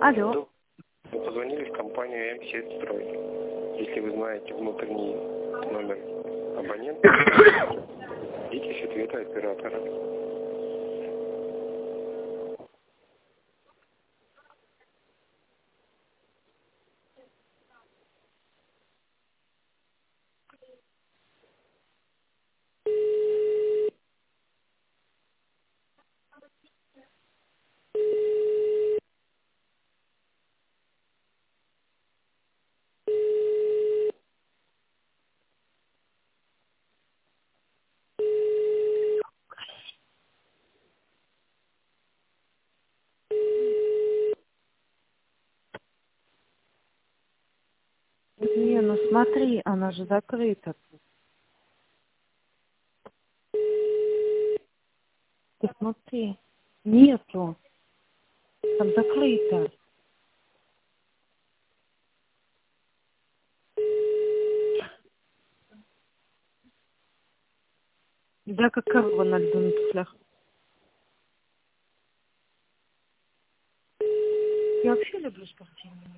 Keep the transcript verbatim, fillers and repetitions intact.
Алло. Вы позвонили в компанию М сеть Строй. Если вы знаете внутренний номер абонента, ждите ответа оператора. Не, ну смотри, она же закрыта. Ты смотри. Нету. Там закрыто. Да, как корова на льду на туфлях. Я вообще люблю спортивные.